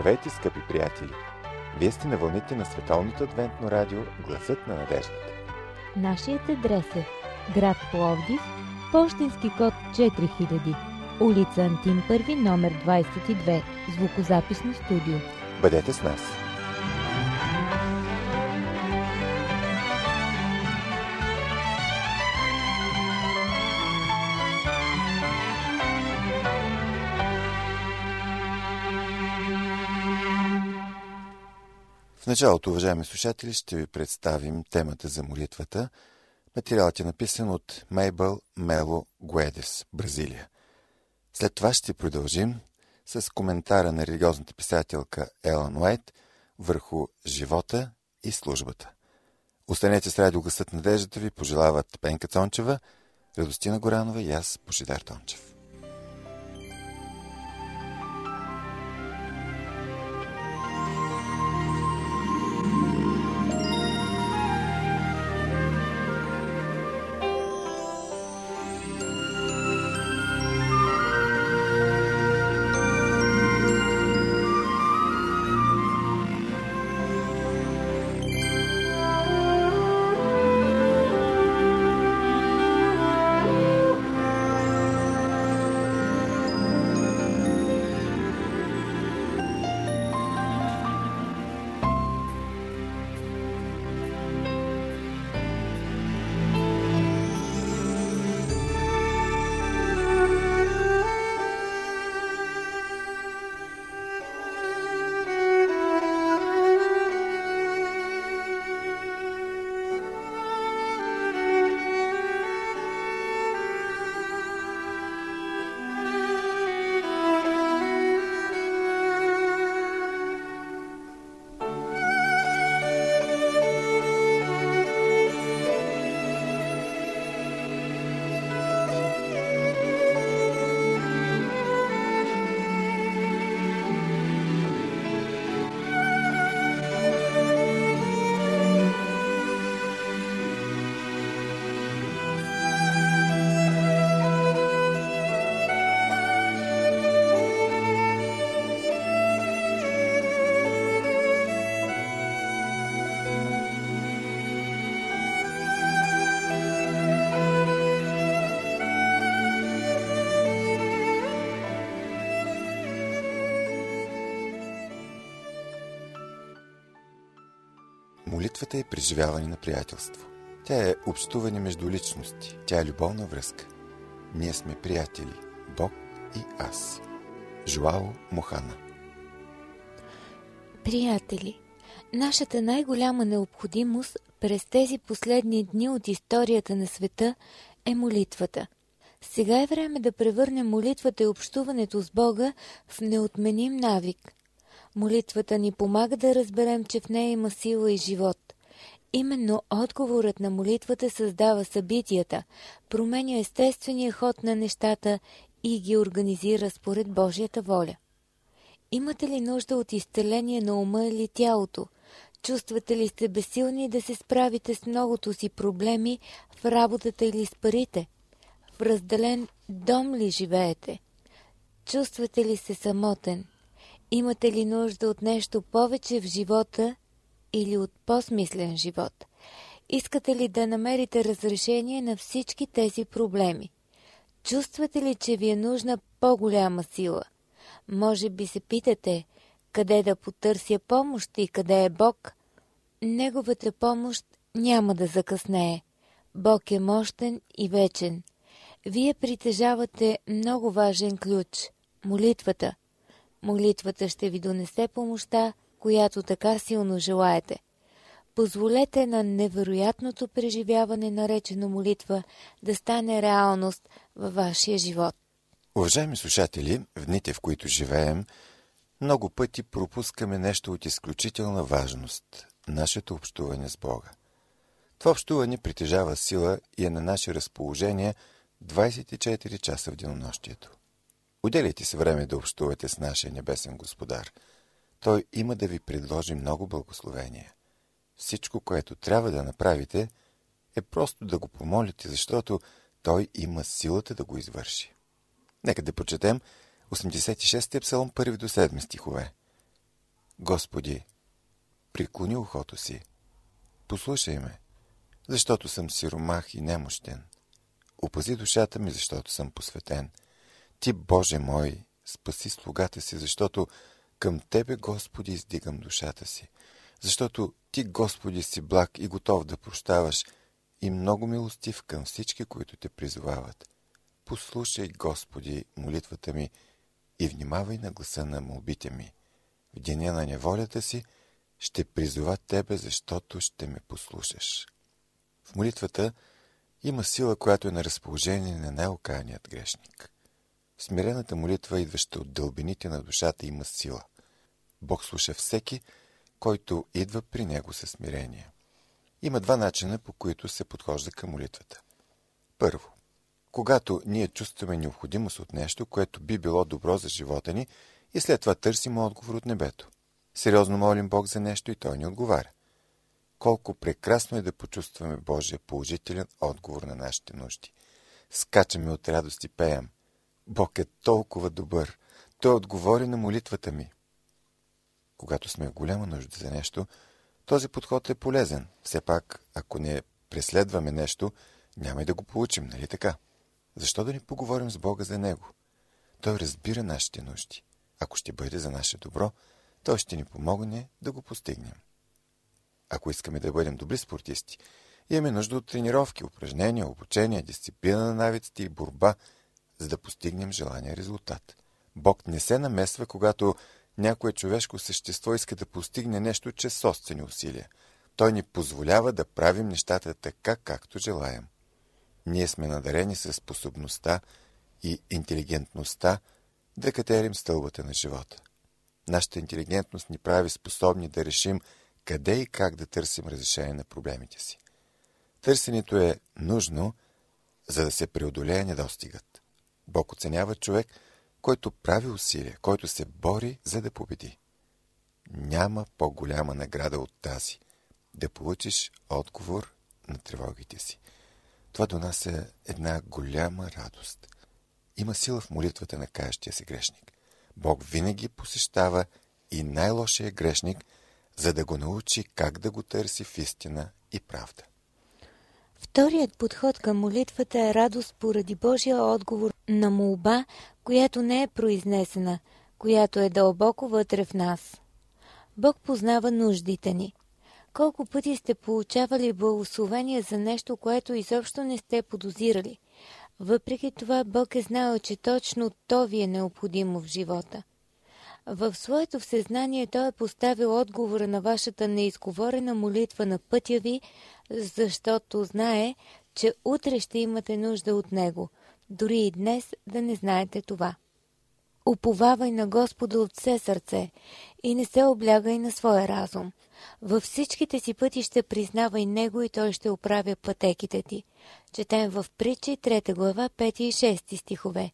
Здравейте, скъпи приятели! Вие сте на вълните на Световното адвентно радио Гласът на надеждата. Нашият адрес е град Пловдив, пощенски код 4000, улица Антим 1, номер 22, звукозаписно студио. Бъдете с нас! В началото, уважаеми слушатели, ще ви представим темата за молитвата. Материалът е написан от Мейбъл Мело Гуедес, Бразилия. След това ще продължим с коментара на религиозната писателка Елън Уайт върху живота и службата. Останете с радио Гласът на надеждата ви, пожелават Пенка Цончева, Радостина Горанова и аз, Божидар Тончев. Молитвата е преживяване на приятелство. Тя е общуване между личности. Тя е любовна връзка. Ние сме приятели, Бог и аз. Жоао Мохана. Приятели, нашата най-голяма необходимост през тези последни дни от историята на света е молитвата. Сега е време да превърнем молитвата и общуването с Бога в неотменим навик. Молитвата ни помага да разберем, че в нея има сила и живот. Именно отговорът на молитвата създава събитията, променя естествения ход на нещата и ги организира според Божията воля. Имате ли нужда от изцеление на ума или тялото? Чувствате ли сте безсилни да се справите с многото си проблеми в работата или с парите? В разделен дом ли живеете? Чувствате ли се самотен? Имате ли нужда от нещо повече в живота или от по-смислен живот? Искате ли да намерите разрешение на всички тези проблеми? Чувствате ли, че ви е нужна по-голяма сила? Може би се питате, къде да потърся помощ и къде е Бог? Неговата помощ няма да закъснее. Бог е мощен и вечен. Вие притежавате много важен ключ – молитвата. Молитвата ще ви донесе помощта, която така силно желаете. Позволете на невероятното преживяване, наречено молитва, да стане реалност във вашия живот. Уважаеми слушатели, в дните, в които живеем, много пъти пропускаме нещо от изключителна важност – нашето общуване с Бога. Това общуване притежава сила и е на наше разположение 24 часа в денонощието. Отделяйте се време да общувате с нашия небесен Господар. Той има да ви предложи много благословения. Всичко, което трябва да направите, е просто да го помолите, защото Той има силата да го извърши. Нека да прочетем 86-я псалом, 1 до 7 стихове. Господи, приклони ухото си. Послушай ме, защото съм сиромах и немощен. Опази душата ми, защото съм посветен. Ти, Боже мой, спаси слугата си, защото към Тебе, Господи, издигам душата си. Защото Ти, Господи, си благ и готов да прощаваш и много милостив към всички, които Те призовават. Послушай, Господи, молитвата ми и внимавай на гласа на молбите ми. В деня на неволята си ще призова Тебе, защото ще ме послушаш. В молитвата има сила, която е на разположение на най-окаяният грешник. В смирената молитва, идваща от дълбините на душата, има сила. Бог слуша всеки, който идва при Него със смирение. Има два начина, по които се подхожда към молитвата. Първо, когато ние чувстваме необходимост от нещо, което би било добро за живота ни, и след това търсим отговор от небето. Сериозно молим Бог за нещо и Той ни отговаря. Колко прекрасно е да почувстваме Божия положителен отговор на нашите нужди. Скачаме от радост и пеем. Бог е толкова добър. Той отговори на молитвата ми. Когато сме в голяма нужда за нещо, този подход е полезен. Все пак, ако не преследваме нещо, няма и да го получим, нали така? Защо да не поговорим с Бога за Него? Той разбира нашите нужди. Ако ще бъде за наше добро, Той ще ни помогне да го постигнем. Ако искаме да бъдем добри спортисти, имаме нужда от тренировки, упражнения, обучение, дисциплина на навиците и борба, за да постигнем желания резултат. Бог не се намесва, когато някое човешко същество иска да постигне нещо чрез собствени усилия. Той ни позволява да правим нещата така, както желаем. Ние сме надарени със способността и интелигентността да катерим стълбата на живота. Нашата интелигентност ни прави способни да решим къде и как да търсим разрешение на проблемите си. Търсенето е нужно, за да се преодолее недостигът. Бог оценява човек, който прави усилия, който се бори, за да победи. Няма по-голяма награда от тази – да получиш отговор на тревогите си. Това донася една голяма радост. Има сила в молитвата на каещия се грешник. Бог винаги посещава и най-лошия грешник, за да го научи как да го търси в истина и правда. Вторият подход към молитвата е радост поради Божия отговор на молба, която не е произнесена, която е дълбоко вътре в нас. Бог познава нуждите ни. Колко пъти сте получавали благословение за нещо, което изобщо не сте подозирали? Въпреки това Бог е знаел, че точно то ви е необходимо в живота. В своето всезнание Той е поставил отговора на вашата неизговорена молитва на пътя ви, защото знае, че утре ще имате нужда от Него, дори и днес да не знаете това. Уповавай на Господа от все сърце и не се облягай на своя разум. Във всичките си пътища признавай Него и Той ще оправя пътеките ти. Четем в Притчи 3 глава 5 и 6 стихове.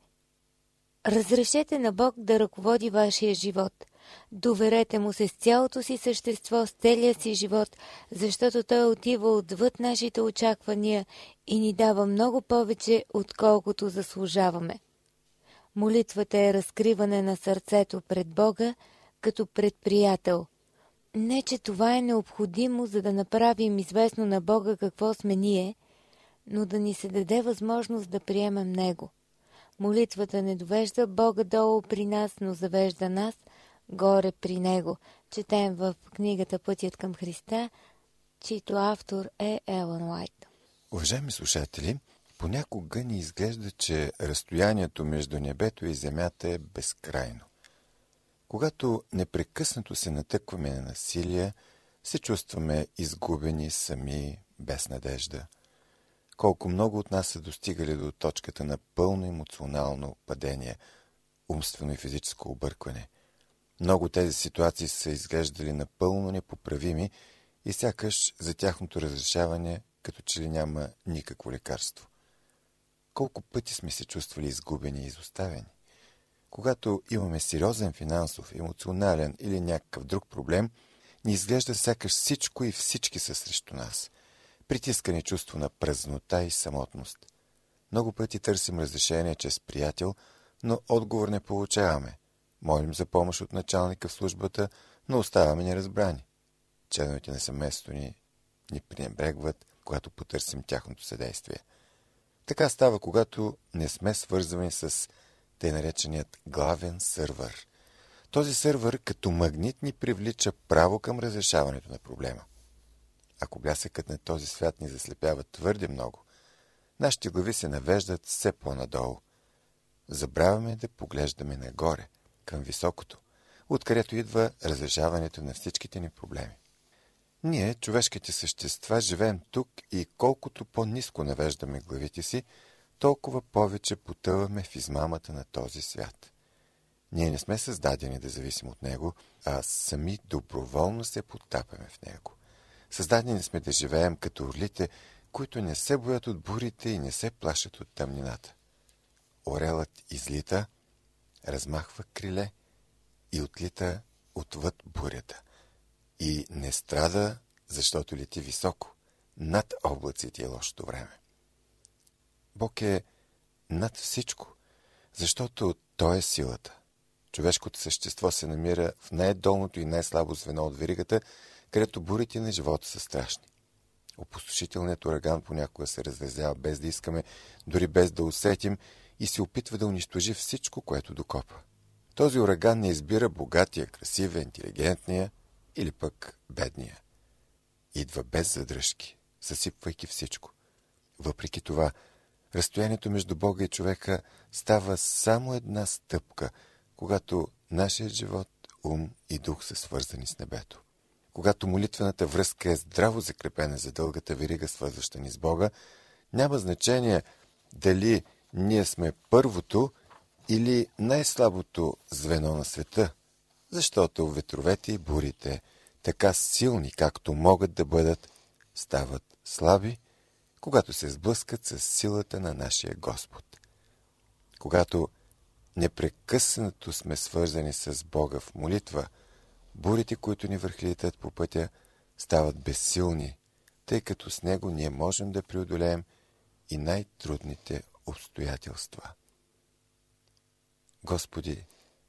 Разрешете на Бог да ръководи вашия живот. Доверете Му се с цялото си същество, с целия си живот, защото Той отива отвъд нашите очаквания и ни дава много повече, отколкото заслужаваме. Молитвата е разкриване на сърцето пред Бога, като пред приятел. Не, че това е необходимо, за да направим известно на Бога какво сме ние, но да ни се даде възможност да приемем Него. Молитвата не довежда Бога долу при нас, но завежда нас горе при Него. Четем в книгата Пътят към Христа, чийто автор е Елън Уайт. Уважаеми слушатели, понякога ни изглежда, че разстоянието между небето и земята е безкрайно. Когато непрекъснато се натъкваме на насилие, се чувстваме изгубени, сами, без надежда. Колко много от нас са достигали до точката на пълно емоционално падение, умствено и физическо объркване. Много тези ситуации са изглеждали напълно непоправими и сякаш за тяхното разрешаване като че ли няма никакво лекарство. Колко пъти сме се чувствали изгубени и изоставени? Когато имаме сериозен финансов, емоционален или някакъв друг проблем, ни изглежда сякаш всичко и всички са срещу нас. Притискане чувство на празнота и самотност. Много пъти търсим разрешение чрез приятел, но отговор не получаваме. Молим за помощ от началника в службата, но оставаме неразбрани. Членовете на семейството ни пренебрегват, когато потърсим тяхното съдействие. Така става, когато не сме свързвани с тъй нареченият главен сървър. Този сървър като магнит ни привлича право към разрешаването на проблема. Ако блясъкът на този свят ни заслепява твърде много, нашите глави се навеждат все по-надолу. Забравяме да поглеждаме нагоре, към високото, откъдето идва разрешаването на всичките ни проблеми. Ние, човешките същества, живеем тук и колкото по-ниско навеждаме главите си, толкова повече потъваме в измамата на този свят. Ние не сме създадени да зависим от него, а сами доброволно се потапяме в него. Създадени сме да живеем като орлите, които не се боят от бурите и не се плашат от тъмнината. Орелът излита, размахва криле и отлита отвъд бурята. И не страда, защото лети високо, над облаците и лошото време. Бог е над всичко, защото Той е силата. Човешкото същество се намира в най-долното и най-слабо звено от веригата, където бурите на живота са страшни. Опустошителният ураган понякога се разразява без да искаме, дори без да усетим, и се опитва да унищожи всичко, което докопа. Този ураган не избира богатия, красивия, интелигентния или пък бедния. Идва без задръжки, съсипвайки всичко. Въпреки това, разстоянието между Бога и човека става само една стъпка, когато нашият живот, ум и дух са свързани с небето. Когато молитвената връзка е здраво закрепена за дългата верига, свързваща ни с Бога, няма значение дали ние сме първото или най-слабото звено на света, защото ветровете и бурите, така силни, както могат да бъдат, стават слаби, когато се сблъскат с силата на нашия Господ. Когато непрекъснато сме свързани с Бога в молитва, бурите, които ни върхлитат по пътя, стават безсилни, тъй като с него ние можем да преодолеем и най-трудните обстоятелства. Господи,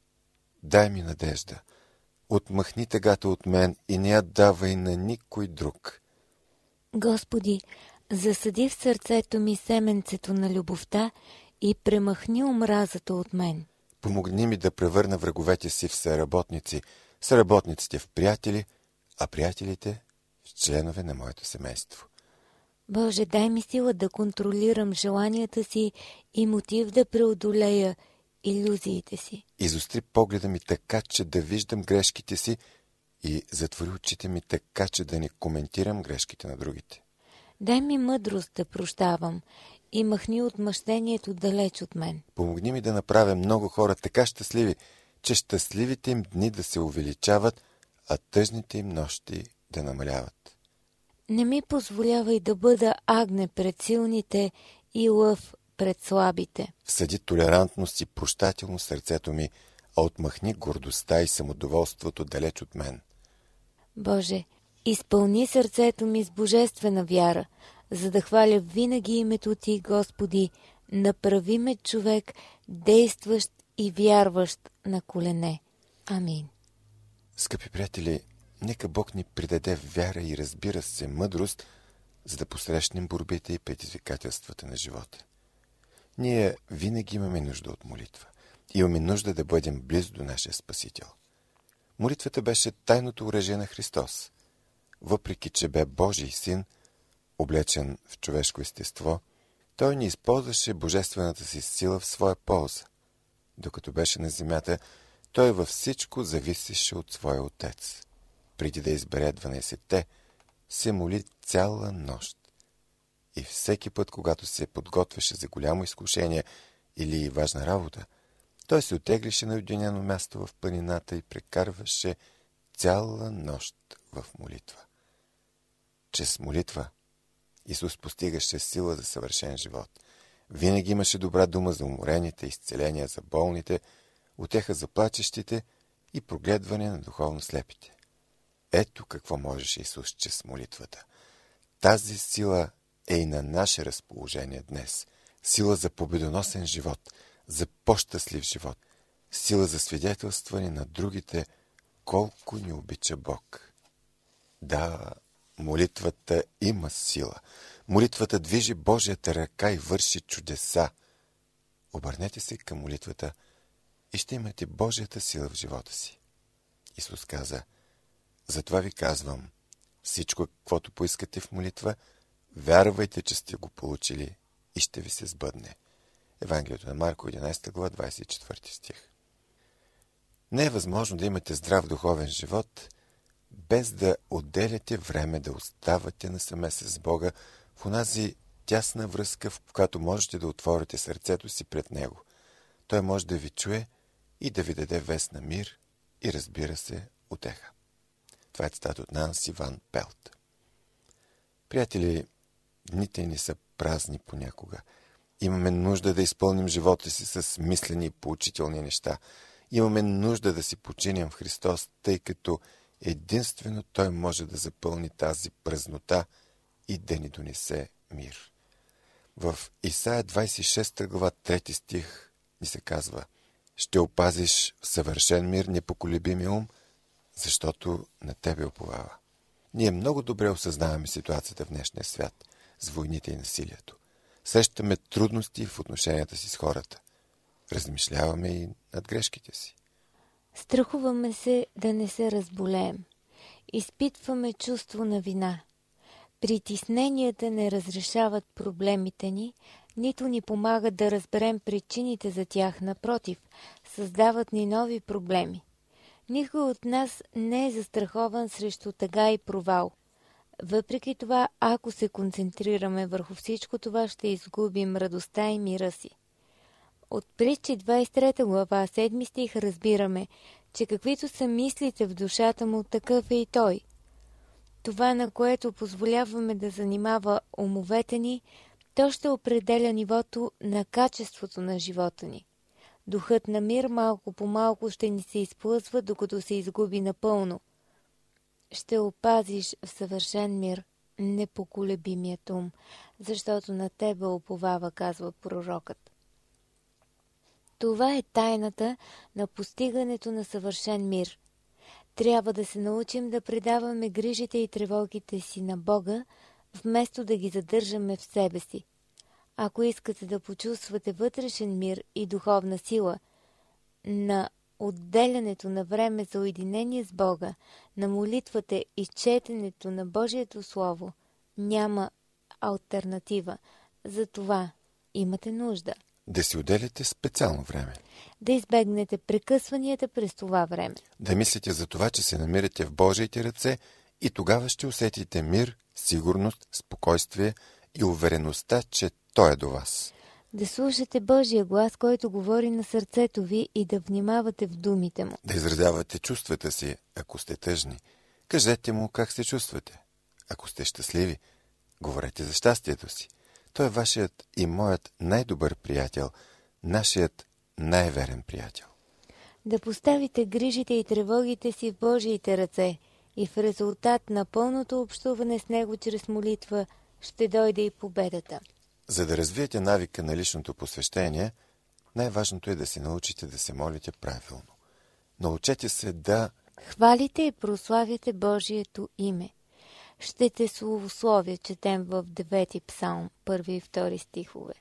дай ми надежда, отмъхни тъгата от мен и не я давай на никой друг. Господи, засади в сърцето ми семенцето на любовта и премахни омразата от мен. Помогни ми да превърна враговете си в съработници, съработниците в приятели, а приятелите в членове на моето семейство. Боже, дай ми сила да контролирам желанията си и мотив да преодолея илюзиите си. Изостри погледа ми така, че да виждам грешките си и затвори очите ми така, че да не коментирам грешките на другите. Дай ми мъдрост да прощавам и махни отмъщението далеч от мен. Помогни ми да направя много хора така щастливи, че щастливите им дни да се увеличават, а тъжните им нощи да намаляват. Не ми позволявай да бъда агне пред силните и лъв пред слабите. Всъди толерантност и прощателност сърцето ми, а отмахни гордостта и самодоволството далеч от мен. Боже, изпълни сърцето ми с божествена вяра, за да хваля винаги името Ти, Господи, направи ме човек, действащ и вярващ на колене. Амин. Скъпи приятели, нека Бог ни придаде вяра и, разбира се, мъдрост, за да посрещнем борбите и предизвикателствата на живота. Ние винаги имаме нужда от молитва. Имаме нужда да бъдем близо до нашия Спасител. Молитвата беше тайното оръжие на Христос. Въпреки че бе Божий син, облечен в човешко естество, той не използваше божествената си сила в своя полза. Докато беше на земята, той във всичко зависеше от своя отец. Преди да избере 12-те, се моли цяла нощ. И всеки път, когато се подготвяше за голямо изкушение или важна работа, той се отеглише на уединено място в планината и прекарваше цяла нощ в молитва. Чрез молитва Исус постигаше сила за съвършен живот. Винаги имаше добра дума за уморените, изцеления за болните, утеха за плачещите и прогледване на духовно слепите. Ето какво можеше Исус чрез молитвата. Тази сила е и на наше разположение днес. Сила за победоносен живот, за по-щастлив живот. Сила за свидетелстване на другите колко ни обича Бог. Да, молитвата има сила. Молитвата движи Божията ръка и върши чудеса. Обърнете се към молитвата и ще имате Божията сила в живота си. Исус каза: затова ви казвам, всичко, каквото поискате в молитва, вярвайте, че сте го получили и ще ви се сбъдне. Евангелието на Марко, 11 глава, 24 стих. Не е възможно да имате здрав духовен живот, без да отделяте време да оставате насаме с Бога в онази тясна връзка, в която можете да отворите сърцето си пред Него. Той може да ви чуе и да ви даде вест на мир и, разбира се, утеха. Това е цитат от Нанси Ван Пелт. Приятели, дните ни са празни понякога. Имаме нужда да изпълним живота си с мислени и поучителни неща. Имаме нужда да си починем в Христос, тъй като единствено Той може да запълни тази празнота и да ни донесе мир. В Исаия 26 глава 3 стих ни се казва: ще опазиш в съвършен мир непоколебимия ум, защото на Тебе уповава. Ние много добре осъзнаваме ситуацията в днешния свят с войните и насилието. Срещаме трудности в отношенията си с хората. Размишляваме и над грешките си. Страхуваме се да не се разболеем. Изпитваме чувство на вина. Притесненията не разрешават проблемите ни, нито ни помагат да разберем причините за тях. Напротив, създават ни нови проблеми. Никой от нас не е застрахован срещу тъга и провал. Въпреки това, ако се концентрираме върху всичко това, ще изгубим радостта и мира си. От Притчи 23 глава 7 стих разбираме, че каквито са мислите в душата му, такъв е и той. Това, на което позволяваме да занимава умовете ни, то ще определя нивото на качеството на живота ни. Духът на мир малко по малко ще ни се изплъзва, докато се изгуби напълно. Ще опазиш в съвършен мир непоколебимият ум, защото на Тебе уповава, казва пророкът. Това е тайната на постигането на съвършен мир. Трябва да се научим да предаваме грижите и тревогите си на Бога, вместо да ги задържаме в себе си. Ако искате да почувствате вътрешен мир и духовна сила, на отделянето на време за уединение с Бога, на молитвата и четенето на Божието Слово, няма алтернатива. За това имате нужда Да си отделяте специално време. Да избегнете прекъсванията през това време. Да мислите за това, че се намирате в Божиите ръце и тогава ще усетите мир, сигурност, спокойствие и увереността, че Той е до вас. Да слушате Божия глас, който говори на сърцето ви, и да внимавате в думите му. Да изразявате чувствата си, ако сте тъжни. Кажете му как се чувствате. Ако сте щастливи, говорете за щастието си. Той е вашият и моят най-добър приятел, нашият най-верен приятел. Да поставите грижите и тревогите си в Божиите ръце и в резултат на пълното общуване с Него чрез молитва ще дойде и победата. За да развиете навика на личното посвещение, най-важното е да се научите да се молите правилно. Научете се да хвалите и прославяте Божието име. Ще те славословя, четем в 9 псалм, 1 и 2 стихове.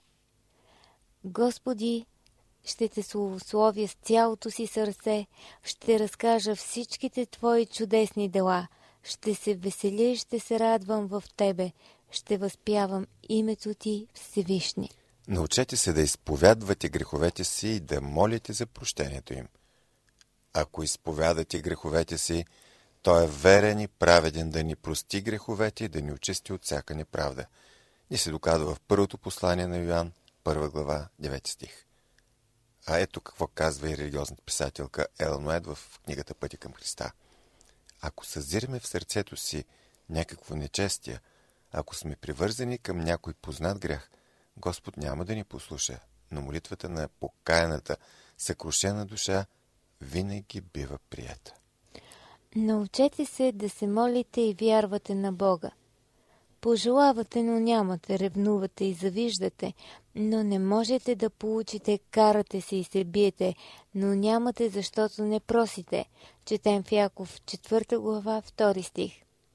Господи, ще те славословя с цялото си сърце, ще разкажа всичките Твои чудесни дела, ще се веселя и ще се радвам в Тебе, ще възпявам името Ти Всевишни. научете се да изповядвате греховете си и да молите за прощението им. Ако изповядате греховете си, Той е верен и праведен да ни прости греховете и да ни очисти от всяка неправда. Ни се доказва в първото послание на Йоан, 1 глава, 9 стих. А ето какво казва и религиозната писателка Елън Уайт в книгата Пътя към Христа. Ако съзираме в сърцето си някакво нечестие, ако сме привързани към някой познат грях, Господ няма да ни послуша, но молитвата на покаяната, съкрушена душа винаги бива приета. Научете се да се молите и вярвате на Бога. Пожелавате, но нямате, ревнувате и завиждате, но не можете да получите, карате се и се биете, но нямате, защото не просите. Четем в Яков 4 глава 2 стих.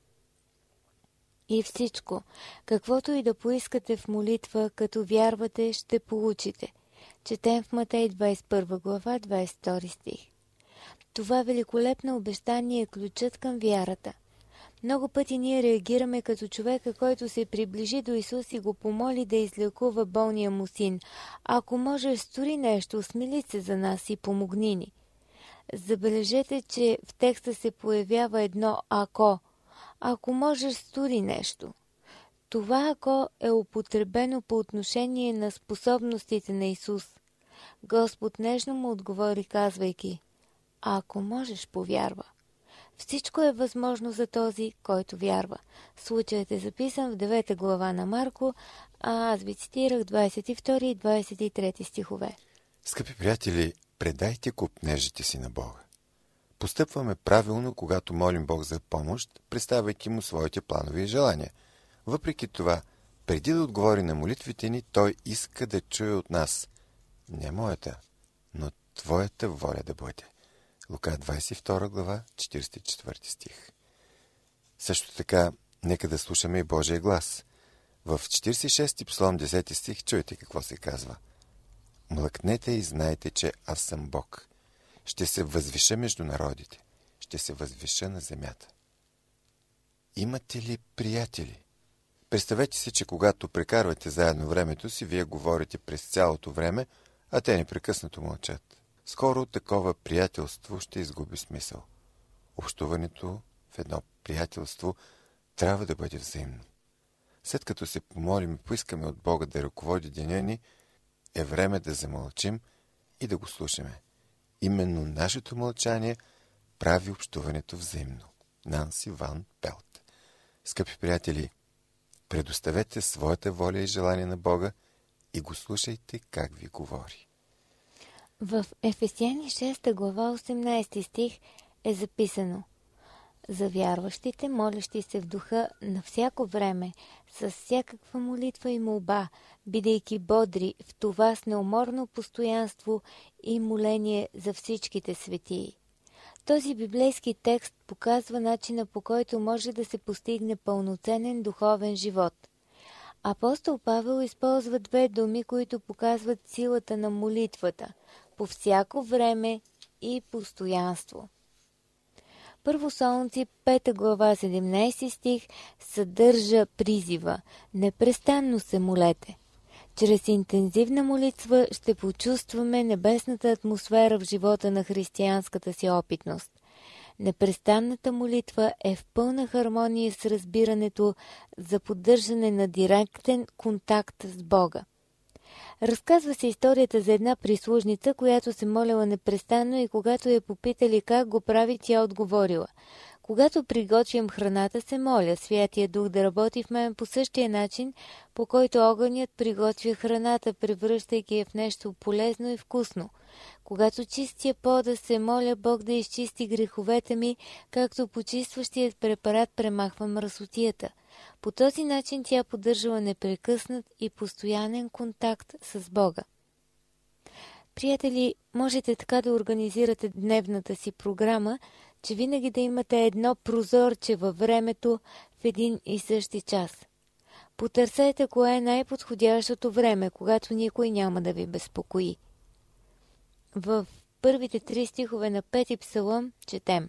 И всичко, каквото и да поискате в молитва, като вярвате, ще получите. Четем в Матей 21 глава 22 стих. Това великолепно обещание е ключът към вярата. Много пъти ние реагираме като човека, който се приближи до Исус и го помоли да излекува болния му син. Ако можеш, стори нещо, смили се за нас и помогни ни. Забележете, че в текста се появява едно «ако». Ако можеш, стори нещо. Това «ако» е употребено по отношение на способностите на Исус. Господ нежно му отговори, казвайки: ако можеш, повярва. Всичко е възможно за този, който вярва. Случаят е записан в 9 глава на Марко, а аз ви цитирах 22 и 23 стихове. Скъпи приятели, предайте копнежите си на Бога. Постъпваме правилно, когато молим Бог за помощ, представяйки му своите планове и желания. Въпреки това, преди да отговори на молитвите ни, Той иска да чуе от нас: не моята, но Твоята воля да бъде. Лука 22 глава, 44 стих. Също така, нека да слушаме и Божия глас. В 46-ти псалом 10 стих чуйте какво се казва: млъкнете и знайте, че аз съм Бог. Ще се възвиша между народите. Ще се възвиша на земята. Имате ли приятели? Представете си, че когато прекарвате заедно времето си, вие говорите през цялото време, а те непрекъснато мълчат. Скоро такова приятелство ще изгуби смисъл. Общуването в едно приятелство трябва да бъде взаимно. След като се помолим и поискаме от Бога да ръководи деня ни, е време да замълчим и да го слушаме. Именно нашето мълчание прави общуването взаимно. Нанси Ван Пелт. Скъпи приятели, предоставете своята воля и желание на Бога и го слушайте как ви говори. В Ефесяни 6 глава 18 стих е записано: за вярващите, молящи се в духа на всяко време, с всякаква молитва и молба, бидейки бодри в това с неуморно постоянство и моление за всичките светии. Този библейски текст показва начина, по който може да се постигне пълноценен духовен живот. Апостол Павел използва две думи, които показват силата на молитвата – по всяко време и постоянство. Първо Солунци 5 глава 17 стих съдържа призива: непрестанно се молете. Чрез интензивна молитва ще почувстваме небесната атмосфера в живота на християнската си опитност. Непрестанната молитва е в пълна хармония с разбирането за поддържане на директен контакт с Бога. Разказва се историята за една прислужница, която се молила непрестанно и когато я попитали как го прави, тя отговорила: когато приготвям храната, се моля Святия Дух да работи в мен по същия начин, по който огънят приготвя храната, превръщайки я в нещо полезно и вкусно. Когато чистя пода, се моля Бог да изчисти греховете ми, както почистващият препарат премахва мръсотията. По този начин тя поддържала непрекъснат и постоянен контакт с Бога. Приятели, можете така да организирате дневната си програма, че винаги да имате едно прозорче във времето в един и същи час. Потърсете кое е най-подходящото време, когато никой няма да ви безпокои. В първите 3 стихове на 5 псалом четем: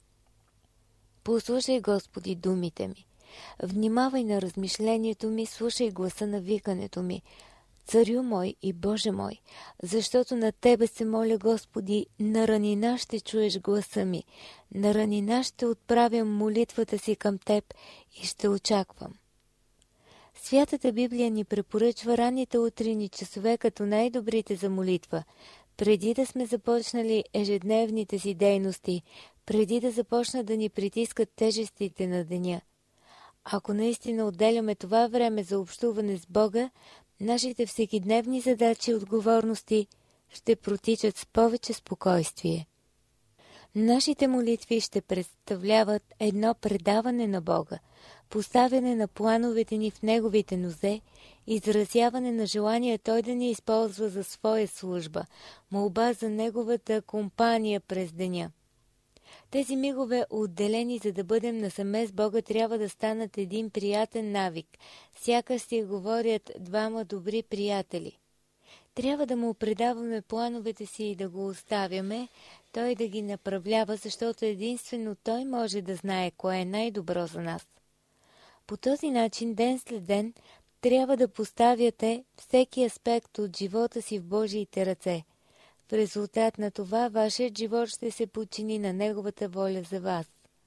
послушай, Господи, думите ми. Внимавай на размишлението ми, слушай гласа на викането ми. Царю мой и Боже мой, защото на Тебе се моля, Господи, на ранина ще чуеш гласа ми, на ранина ще отправям молитвата си към Теб и ще очаквам. Святата Библия ни препоръчва ранните утринни часове като най-добрите за молитва, преди да сме започнали ежедневните си дейности, преди да започнат да ни притискат тежестите на деня. Ако наистина отделяме това време за общуване с Бога, нашите всекидневни задачи и отговорности ще протичат с повече спокойствие. Нашите молитви ще представляват едно предаване на Бога. поставяне на плановете ни в Неговите нозе, изразяване на желание Той да ни използва за своя служба, молба за Неговата компания през деня. Тези мигове, отделени за да бъдем насаме с Бога, трябва да станат един приятен навик, сякаш си говорят двама добри приятели. Трябва да му предаваме плановете си и да го оставяме, той да ги направлява, защото единствено той може да знае кое е най-добро за нас. По този начин, ден след ден, трябва да поставяте всеки аспект от живота си в Божиите ръце. В резултат на това, вашият живот ще се подчини на Неговата воля за вас.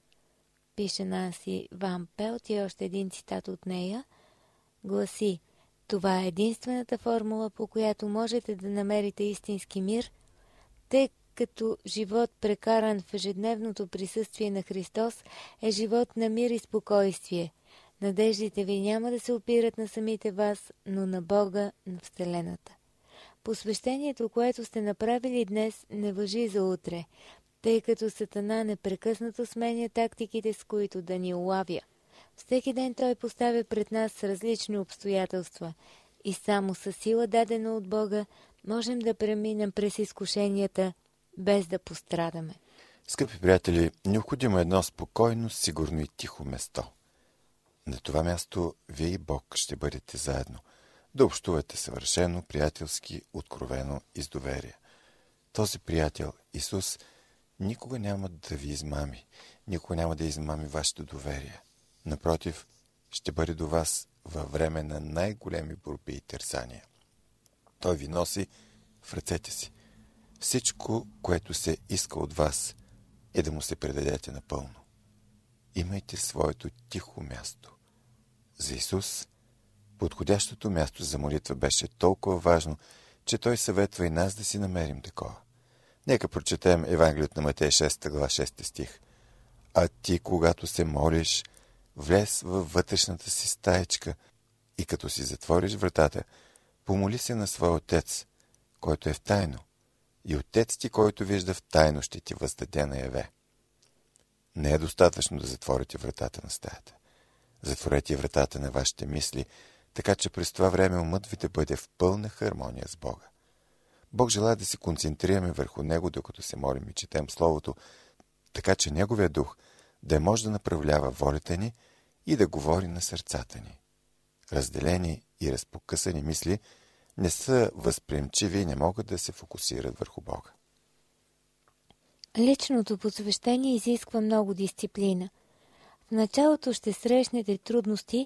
Пише Нанси Ван Пелт и още един цитат от нея. Гласи: това е единствената формула, по която можете да намерите истински мир, тъй като живот, прекаран в ежедневното присъствие на Христос, е живот на мир и спокойствие. Надеждите ви няма да се опират на самите вас, но на Бога, на Вселената. Посвещението, което сте направили днес, не важи за утре, тъй като Сатана непрекъснато сменя тактиките, с които да ни улавя. Всеки ден той поставя пред нас различни обстоятелства и само със сила, дадена от Бога, можем да преминем през изкушенията, без да пострадаме. Скъпи приятели, необходимо е едно спокойно, сигурно и тихо место. На това място вие и Бог ще бъдете заедно, да общувате съвършено, приятелски, откровено и с доверие. Този приятел, Исус, никога няма да ви измами, никога няма да измами вашето доверие. Напротив, ще бъде до вас във време на най-големи борби и търсания. Той ви носи в ръцете си. Всичко, което се иска от вас, е да му се предадете напълно. Имайте своето тихо място. За Исус, подходящото място за молитва беше толкова важно, че Той съветва и нас да си намерим такова. Нека прочетем Евангелието на Матей 6 глава 6 стих. А ти, когато се молиш, влез във вътрешната си стаечка и като си затвориш вратата, помоли се на своя Отец, който е в тайно, и Отец ти, който вижда в тайно, ще ти въздаде наяве. Не е достатъчно да затворите вратата на стаята. Затворете вратата на вашите мисли, така че през това време умът ви да бъде в пълна хармония с Бога. Бог желае да се концентрираме върху Него, докато се молим и четем Словото, така че Неговия дух да може да направлява волята ни и да говори на сърцата ни. Разделени и разпокъсани мисли не са възприемчиви и не могат да се фокусират върху Бога. Личното посвещение изисква много дисциплина. В началото ще срещнете трудности,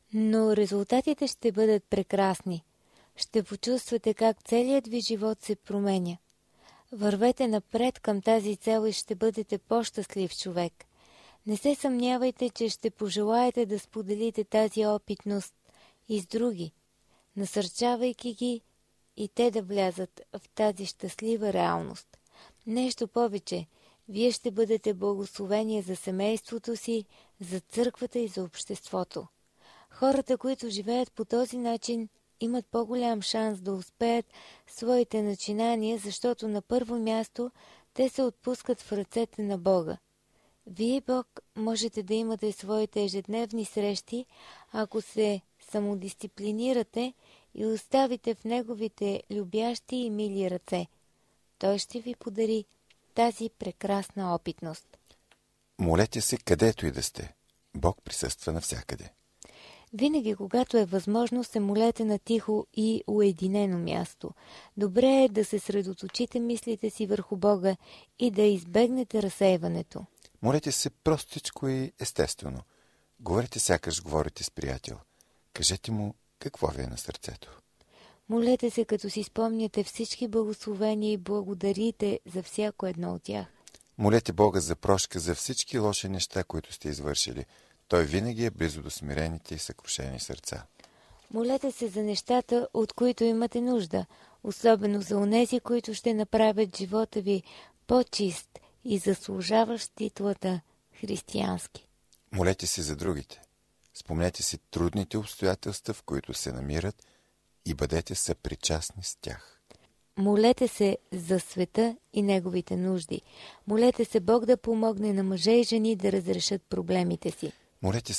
но резултатите ще бъдат прекрасни. Ще почувствате как целият ви живот се променя. Вървете напред към тази цел и ще бъдете по-щастлив човек. Не се съмнявайте, че ще пожелаете да споделите тази опитност и с други, насърчавайки ги и те да влязат в тази щастлива реалност. Нещо повече, вие ще бъдете благословение за семейството си, за църквата и за обществото. Хората, които живеят по този начин, имат по-голям шанс да успеят своите начинания, защото на първо място те се отпускат в ръцете на Бога. Вие, Бог, можете да имате своите ежедневни срещи, ако се самодисциплинирате и оставите в Неговите любящи и мили ръце. Той ще ви подари тази прекрасна опитност. Молете се където и да сте. Бог присъства навсякъде. Винаги, когато е възможно, се молете на тихо и уединено място. Добре е да се средоточите мислите си върху Бога и да избегнете разсейването. Молете се простичко и естествено. Говорете сякаш говорите с приятел. Кажете му какво ви е на сърцето. Молете се, като си спомняте всички благословения и благодарите за всяко едно от тях. Молете Бога за прошка за всички лоши неща, които сте извършили. Той винаги е близо до смирените и съкрушени сърца. Молете се за нещата, от които имате нужда, особено за онези, които ще направят живота ви по-чист и заслужаващ титлата християнски. Молете се за другите. Спомнете си трудните обстоятелства, в които се намират, и бъдете съпричастни с тях. Молете се за света и неговите нужди. Молете се Бог да помогне на мъже и жени да разрешат проблемите си. Молете се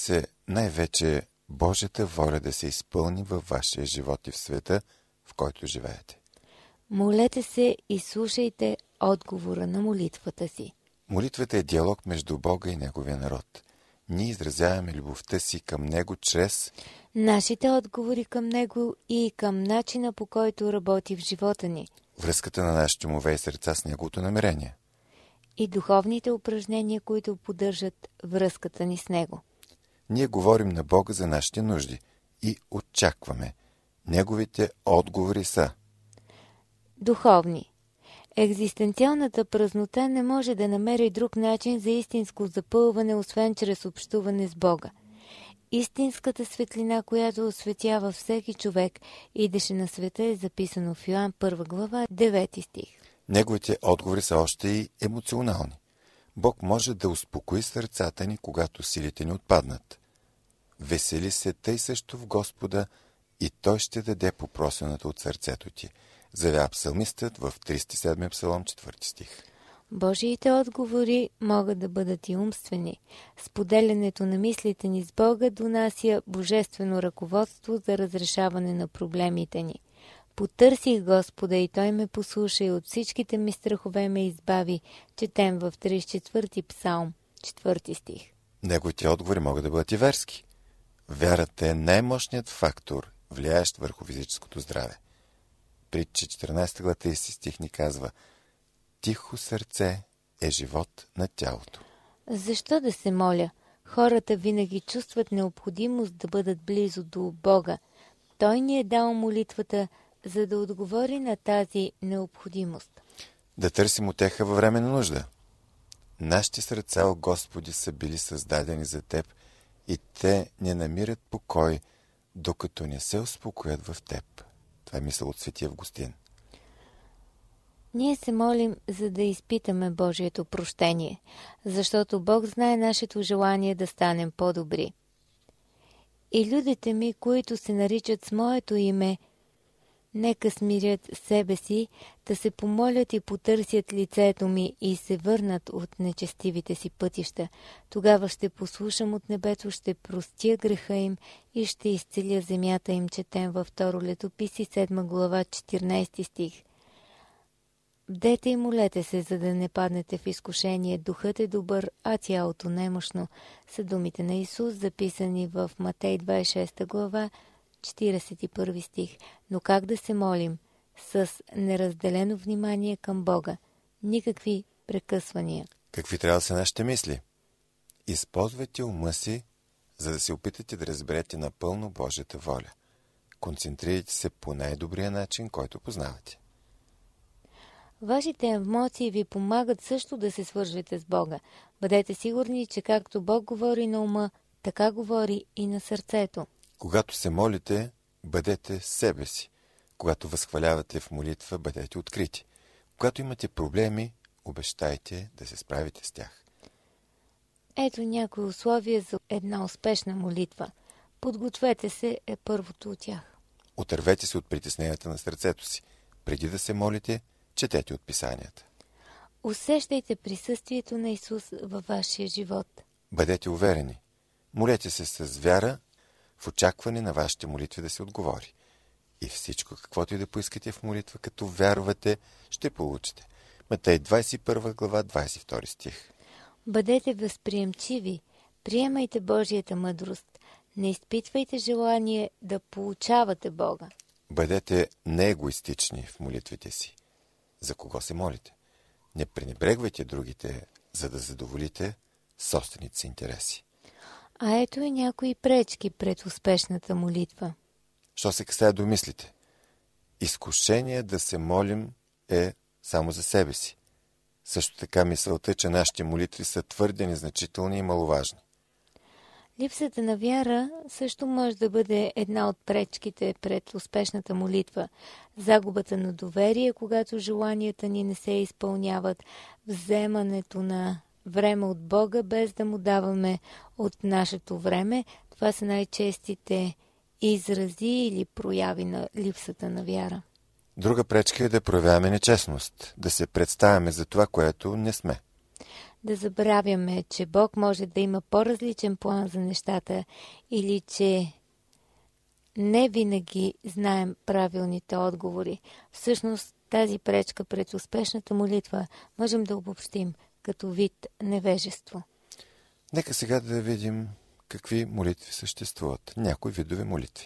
най-вече Божията воля да се изпълни във вашия живот и в света, в който живеете. Молете се и слушайте отговора на молитвата си. Молитвата е диалог между Бога и Неговия народ. Ние изразяваме любовта си към Него чрез нашите отговори към Него и към начина, по който работи в живота ни. връзката на нашите умове и сърца с Неговото намерение. И духовните упражнения, които поддържат връзката ни с Него. Ние говорим на Бога за нашите нужди и очакваме. Неговите отговори са Духовни. Екзистенциалната празнота не може да намери друг начин за истинско запълване, освен чрез общуване с Бога. Истинската светлина, която осветява всеки човек, идеше на света, е записано в Йоан 1 глава, 9 стих. Неговите отговори са още и емоционални. Бог може да успокои сърцата ни, когато силите ни отпаднат. Весели се тъй също в Господа и Той ще даде попросеното от сърцето ти. Заявява псалмистът в 37 псалом 4 стих. Божиите отговори могат да бъдат и умствени. Споделянето на мислите ни с Бога донася божествено ръководство за разрешаване на проблемите ни. Потърсих Господа и Той ме послуша и от всичките ми страхове ме избави, четем в 34 псалм, 4 стих. Неговите отговори могат да бъдат и верски. Вярата е най-мощният фактор, влияещ върху физическото здраве. Притчи 14 глава 30 стих ни казва: тихо сърце е живот на тялото. Защо да се моля? Хората винаги чувстват необходимост да бъдат близо до Бога. Той ни е дал молитвата, за да отговори на тази необходимост. Да търсим утеха във време на нужда. Нашите сърца, о Господи, са били създадени за Теб и те не намират покой, докато не се успокоят в Теб. Това е мисъл от Свети Августин. Ние се молим, за да изпитаме Божието прощение, защото Бог знае нашето желание да станем по-добри. И людите ми, които се наричат с моето име, нека смирят себе си, да се помолят и потърсят лицето ми и се върнат от нечестивите си пътища. Тогава ще послушам от небето, ще простя греха им и ще изцеля земята им, четем във Второ летописи, 7 глава, 14 стих. Бдете и молете се, за да не паднете в изкушение. Духът е добър, а тялото немощно. Са думите на Исус, записани в Матей 26 глава, 41 стих. Но как да се молим? С неразделено внимание към Бога. Никакви прекъсвания. Какви трябва да са нашите мисли? Използвайте ума си, за да се опитате да разберете напълно Божията воля. Концентрирайте се по най-добрия начин, който познавате. Вашите емоции ви помагат също да се свържете с Бога. Бъдете сигурни, че както Бог говори на ума, така говори и на сърцето. Когато се молите, бъдете себе си. Когато възхвалявате в молитва, бъдете открити. Когато имате проблеми, обещайте да се справите с тях. Ето някои условия за една успешна молитва. Подгответе се е първото от тях. Отървете се от притесненията на сърцето си. Преди да се молите, четете от писанията. Усещайте присъствието на Исус във вашия живот. Бъдете уверени. Молете се с вяра, в очакване на вашите молитви да се отговори. И всичко, каквото и да поискате в молитва, като вярвате, ще получите. Матей 21 глава, 22 стих. Бъдете възприемчиви. Приемайте Божията мъдрост. Не изпитвайте желание да получавате Бога. Бъдете неегоистични в молитвите си. За кого се молите? Не пренебрегвайте другите, за да задоволите собствените си интереси. А ето и някои пречки пред успешната молитва. Що се касае до мислите? Изкушение да се молим е само за себе си. Също така мисълта, че нашите молитви са твърде незначителни и маловажни. Липсата на вяра също може да бъде една от пречките пред успешната молитва. Загубата на доверие, когато желанията ни не се изпълняват, вземането на време от Бога, без да му даваме от нашето време. Това са най-честите изрази или прояви на липсата на вяра. Друга пречка е да проявяваме нечестност, да се представяме за това, което не сме. да забравяме, че Бог може да има по-различен план за нещата или че не винаги знаем правилните отговори. Всъщност тази пречка пред успешната молитва можем да обобщим като вид невежество. Нека сега да видим какви молитви съществуват. Някои видове молитви.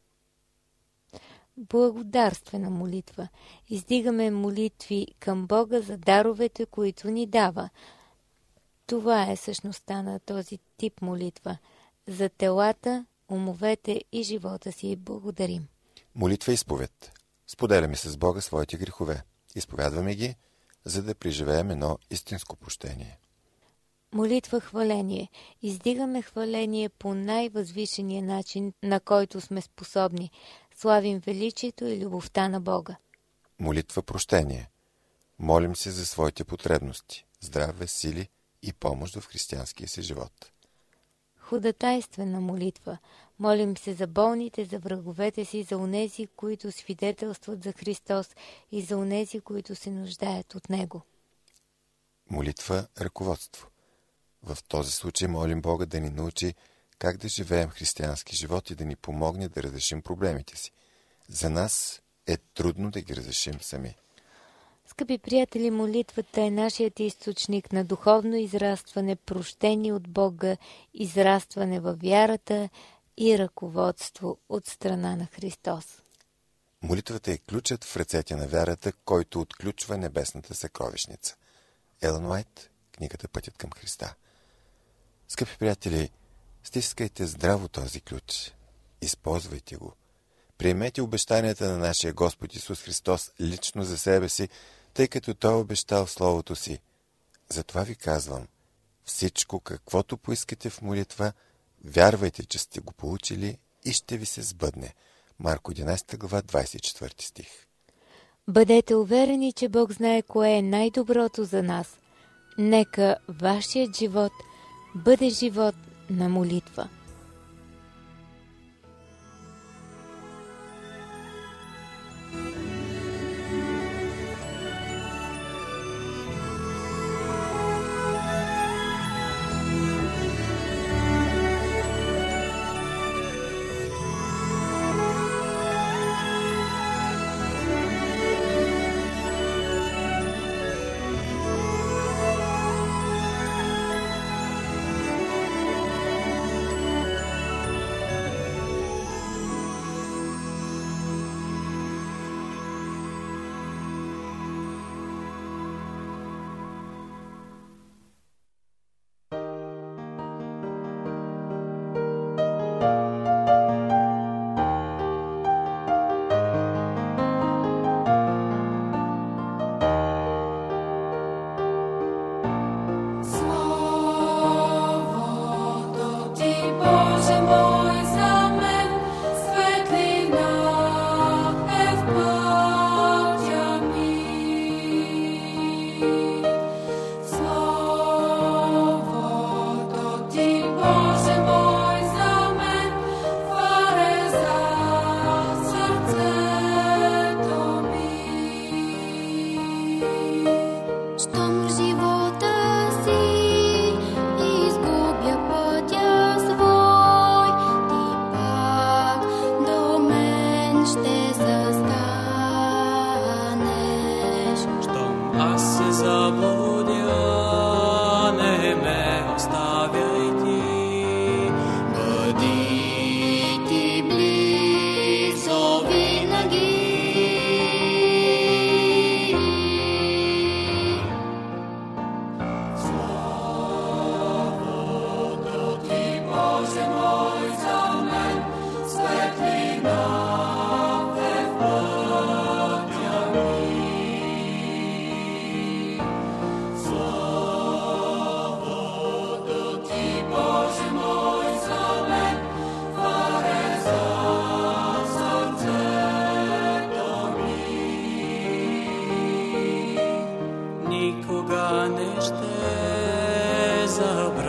Благодарствена молитва. Издигаме молитви към Бога за даровете, които ни дава. Това е същността на този тип молитва. За телата, умовете и живота си благодарим. Молитва и изповед. Споделяме с Бога своите грехове. Изповядваме ги, за да преживеем едно истинско прощение. Молитва хваление. Издигаме хваление по най-възвишения начин, на който сме способни. Славим величието и любовта на Бога. Молитва прощение. Молим се за своите потребности, здраве, сили и помощ в християнския си живот. Ходатайствена молитва. Молим се за болните, за враговете си, за онези, които свидетелстват за Христос и за онези, които се нуждаят от Него. Молитва ръководство. В този случай молим Бога да ни научи как да живеем християнски живот и да ни помогне да разрешим проблемите си. За нас е трудно да ги разрешим сами. Скъпи приятели, молитвата е нашият източник на духовно израстване, прощение от Бога, израстване във вярата и ръководство от страна на Христос. Молитвата е ключът в ръцете на вярата, който отключва небесната съкровищница. Елън Уайт, книгата Пътят към Христа. Скъпи приятели, стискайте здраво този ключ. Използвайте го. Приемете обещанията на нашия Господ Исус Христос лично за себе си, тъй като Той е обещал в Словото си. Затова ви казвам, всичко, каквото поискате в молитва, вярвайте, че сте го получили и ще ви се сбъдне. Марко 11 глава, 24 стих. Бъдете уверени, че Бог знае кое е най-доброто за нас. Нека вашият живот бъде живот на молитва.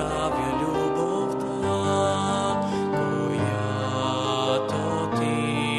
Любовта, която ти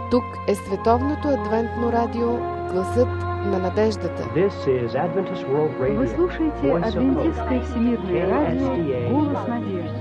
Тук е Световното адвентно радио Гласът на надеждата. Вы слушаете Адвентистское всемирное радио Голос надежды.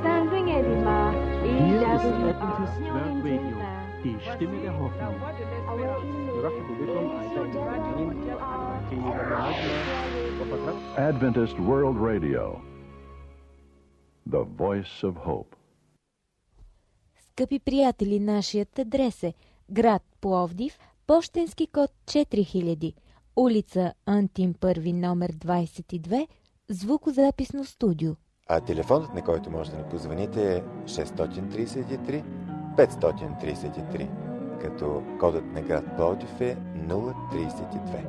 Adventist World Radio, the voice of hope. Скъпи приятели, нашият адрес е град Пловдив, пощенски код 4000, улица Антим Първи, номер 22, звукозаписно студио. А телефонът, на който може да ни позвоните, е 633 533, като кодът на град Пловдив е 032.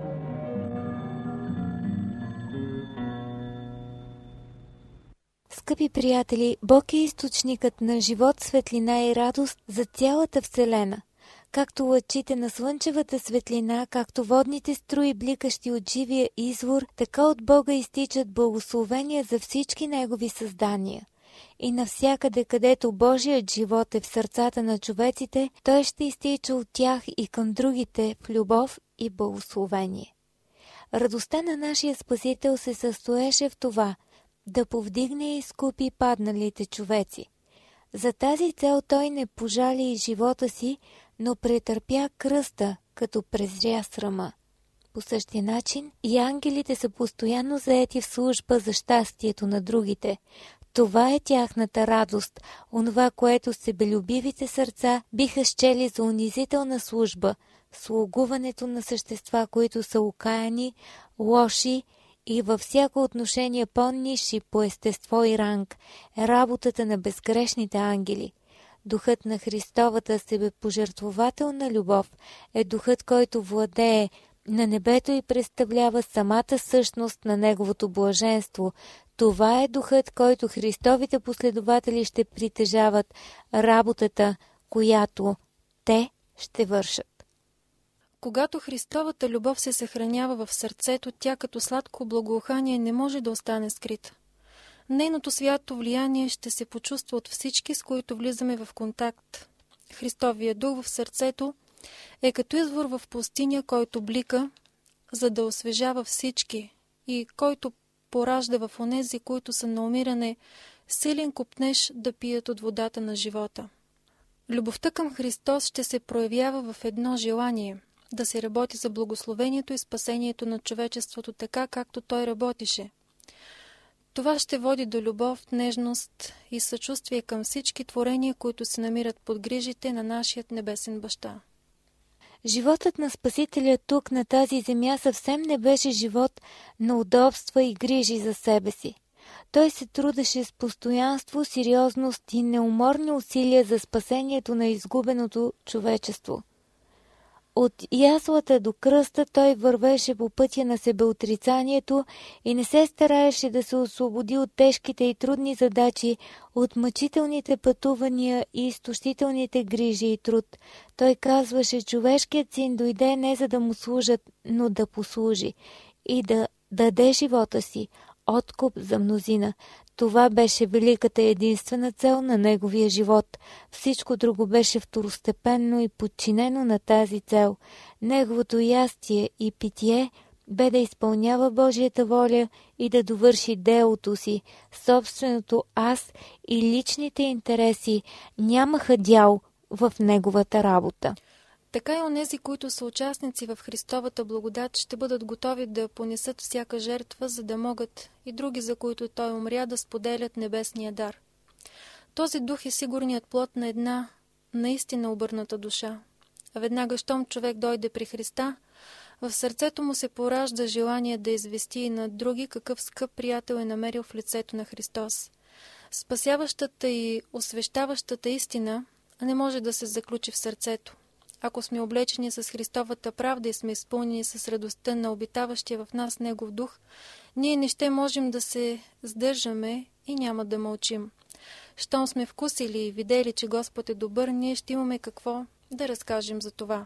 Скъпи приятели, Бог е източникът на живот, светлина и радост за цялата Вселена. Както лъчите на слънчевата светлина, както водните струи, бликащи от живия извор, така от Бога изтичат благословения за всички Негови създания. И навсякъде, където Божият живот е в сърцата на човеците, Той ще изтича от тях и към другите в любов и благословение. Радостта на нашия Спасител се състоеше в това – да повдигне и изкупи падналите човеци. За тази цел Той не пожали и живота си, но претърпя кръста, като презря срама. По същия начин и ангелите са постоянно заети в служба за щастието на другите. Това е тяхната радост, онова, което себелюбивите сърца биха счели за унизителна служба, слугуването на същества, които са окаяни, лоши и във всяко отношение по-нисши по естество и ранг, е работата на безгрешните ангели. Духът на Христовата себепожертвователна любов е духът, който владее на небето и представлява самата същност на Неговото блаженство. Това е духът, който Христовите последователи ще притежават, работата, която те ще вършат. Когато Христовата любов се съхранява в сърцето, тя като сладко благоухание не може да остане скрита. Нейното свято влияние ще се почувства от всички, с които влизаме в контакт. Христовия дух в сърцето е като извор в пустиня, който блика, за да освежава всички и който поражда в онези, които са на умиране, силен копнеж да пият от водата на живота. Любовта към Христос ще се проявява в едно желание – да се работи за благословението и спасението на човечеството така, както Той работише. Това ще води до любов, нежност и съчувствие към всички творения, които се намират под грижите на нашият небесен баща. Животът на Спасителя тук, на тази земя, съвсем не беше живот на удобства и грижи за себе си. Той се трудеше с постоянство, сериозност и неуморни усилия за спасението на изгубеното човечество. От яслата до кръста той вървеше по пътя на себеотрицанието и не се стараеше да се освободи от тежките и трудни задачи, от мъчителните пътувания и изтощителните грижи и труд. Той казваше, човешкият син дойде не за да му служат, но да послужи и да даде живота си, откуп за мнозина. Това беше великата единствена цел на неговия живот. Всичко друго беше второстепенно и подчинено на тази цел. Неговото ястие и питие бе да изпълнява Божията воля и да довърши делото си. Собственото аз и личните интереси нямаха дял в неговата работа. Така и онези, които са участници в Христовата благодат, ще бъдат готови да понесат всяка жертва, за да могат и други, за които Той умря, да споделят небесния дар. Този дух е сигурният плод на една наистина обърната душа. А веднага, щом човек дойде при Христа, в сърцето му се поражда желание да извести и на други какъв скъп приятел е намерил в лицето на Христос. Спасяващата и освещаващата истина не може да се заключи в сърцето. Ако сме облечени с Христовата правда и сме изпълнени с радостта на обитаващия в нас Негов дух, ние не ще можем да се сдържаме и няма да мълчим. Щом сме вкусили и видели, че Господ е добър, ние ще имаме какво да разкажем за това.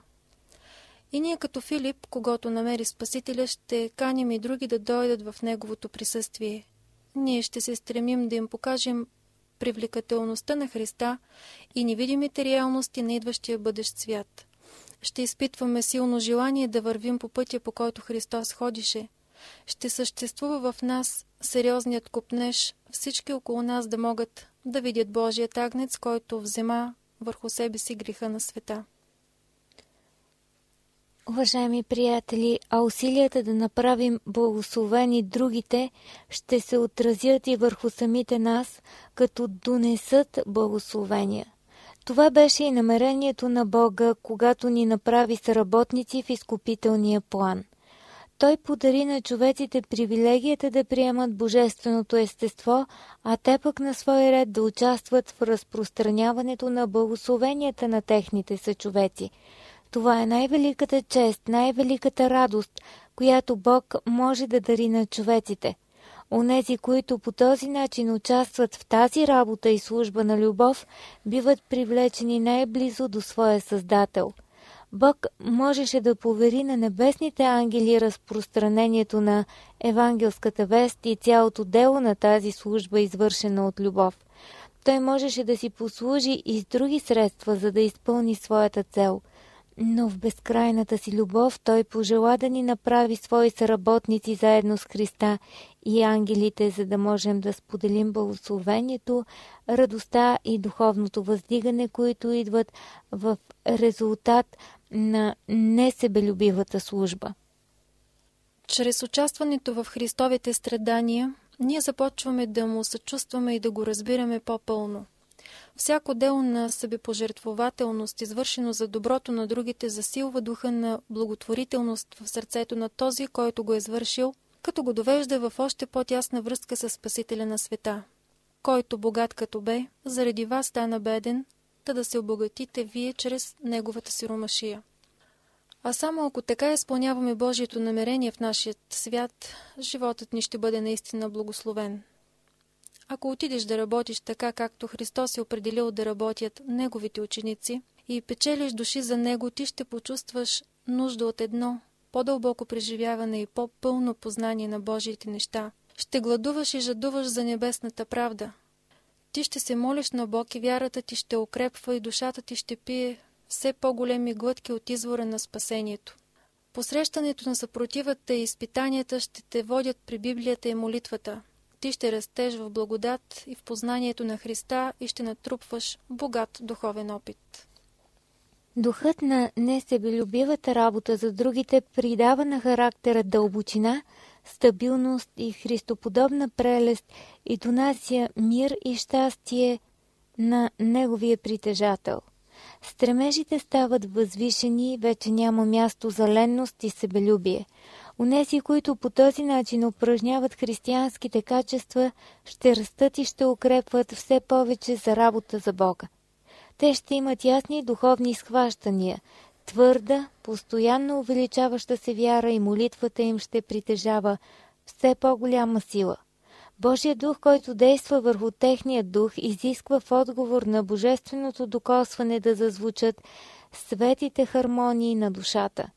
И ние като Филип, когато намери Спасителя, ще каним и други да дойдат в Неговото присъствие. Ние ще се стремим да им покажем привлекателността на Христа и невидимите реалности на идващия бъдещ свят. ще изпитваме силно желание да вървим по пътя, по който Христос ходише. Ще съществува в нас сериозният копнеж, всички около нас да могат да видят Божият агнец, който взема върху себе си греха на света. Уважаеми приятели, а усилията да направим благословени другите ще се отразят и върху самите нас, като донесат благословения. Това беше и намерението на Бога, когато ни направи съработници в изкупителния план. Той подари на човеците привилегията да приемат божественото естество, а те пък на свой ред да участват в разпространяването на благословенията на техните съчовеци. Това е най-великата чест, най-великата радост, която Бог може да дари на човеците. Онези, които по този начин участват в тази работа и служба на любов, биват привлечени най-близо до своя Създател. Бог можеше да повери на небесните ангели разпространението на евангелската вест и цялото дело на тази служба, извършена от любов. Той можеше да си послужи и с други средства, за да изпълни своята цел. Но в безкрайната си любов той пожела да ни направи свои съработници заедно с Христа и ангелите, за да можем да споделим благословението, радостта и духовното въздигане, които идват в резултат на несебелюбивата служба. Чрез участването в Христовите страдания, ние започваме да му съчувстваме и да го разбираме по-пълно. Всяко дело на себепожертвователност, извършено за доброто на другите, засилва духа на благотворителност в сърцето на този, който го е извършил, като го довежда в още по-тясна връзка с Спасителя на света, който, богат като бе, заради вас стана беден, да се обогатите вие чрез неговата сиромашия. А само ако така изпълняваме Божието намерение в нашия свят, животът ни ще бъде наистина благословен. Ако отидеш да работиш така, както Христос е определил да работят Неговите ученици и печелиш души за Него, ти ще почувстваш нужда от едно по-дълбоко преживяване и по-пълно познание на Божиите неща. Ще гладуваш и жадуваш за небесната правда. Ти ще се молиш на Бог и вярата ти ще укрепва и душата ти ще пие все по-големи глътки от извора на спасението. Посрещането на съпротивата и изпитанията ще те водят при Библията и молитвата. Ти ще растеш в благодат и в познанието на Христа и ще натрупваш богат духовен опит. Духът на несебелюбивата работа за другите придава на характера дълбочина, стабилност и христоподобна прелест и донася мир и щастие на неговия притежател. Стремежите стават възвишени, вече няма място за ленност и себелюбие. Онези, които по този начин упражняват християнските качества, ще растат и ще укрепват все повече за работа за Бога. Те ще имат ясни духовни схващания, твърда, постоянно увеличаваща се вяра и молитвата им ще притежава все по-голяма сила. Божият дух, който действа върху техния дух, изисква в отговор на божественото докосване да зазвучат светите хармонии на душата.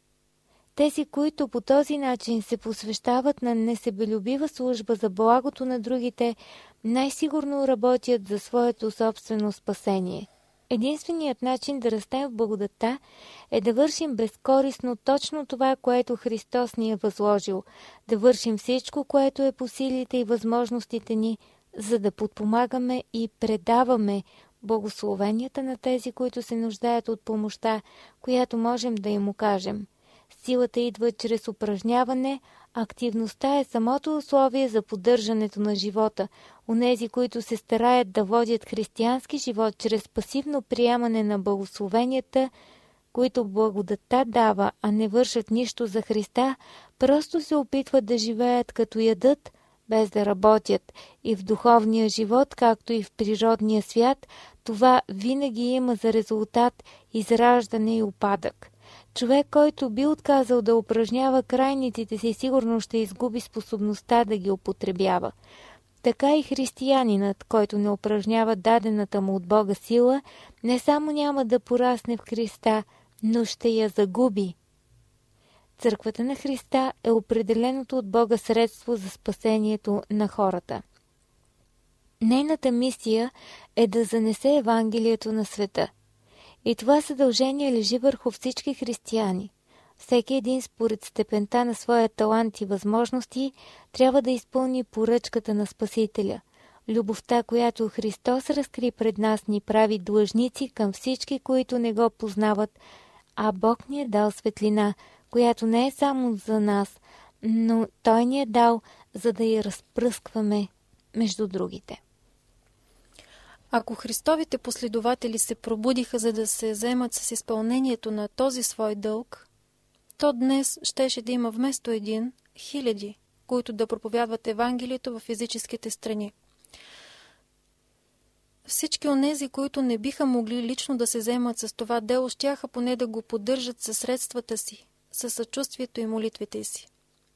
Тези, които по този начин се посвещават на несебелюбива служба за благото на другите, най-сигурно работят за своето собствено спасение. Единственият начин да растем в благодата е да вършим безкористно точно това, което Христос ни е възложил, да вършим всичко, което е по силите и възможностите ни, за да подпомагаме и предаваме благословенията на тези, които се нуждаят от помощта, която можем да им окажем. Силата идва чрез упражняване, активността е самото условие за поддържането на живота. Онези, които се стараят да водят християнски живот чрез пасивно приемане на благословенията, които благодатта дава, а не вършат нищо за Христа, просто се опитват да живеят като ядат, без да работят. И в духовния живот, както и в природния свят, това винаги има за резултат израждане и упадък. Човек, който би отказал да упражнява крайниците си, сигурно ще изгуби способността да ги употребява. Така и християнинът, който не упражнява дадената му от Бога сила, не само няма да порасне в Христа, но ще я загуби. Църквата на Христа е определеното от Бога средство за спасението на хората. Нейната мисия е да занесе Евангелието на света. И това задължение лежи върху всички християни. Всеки един според степента на своя талант и възможности трябва да изпълни поръчката на Спасителя. Любовта, която Христос разкри пред нас, ни прави длъжници към всички, които не го познават, а Бог ни е дал светлина, която не е само за нас, но Той ни е дал, за да я разпръскваме между другите. Ако Христовите последователи се пробудиха, за да се заемат с изпълнението на този свой дълг, то днес щеше да има вместо един хиляди, които да проповядват Евангелието в физическите страни. Всички онези, които не биха могли лично да се заемат с това дело, щяха поне да го поддържат със средствата си, със съчувствието и молитвите си.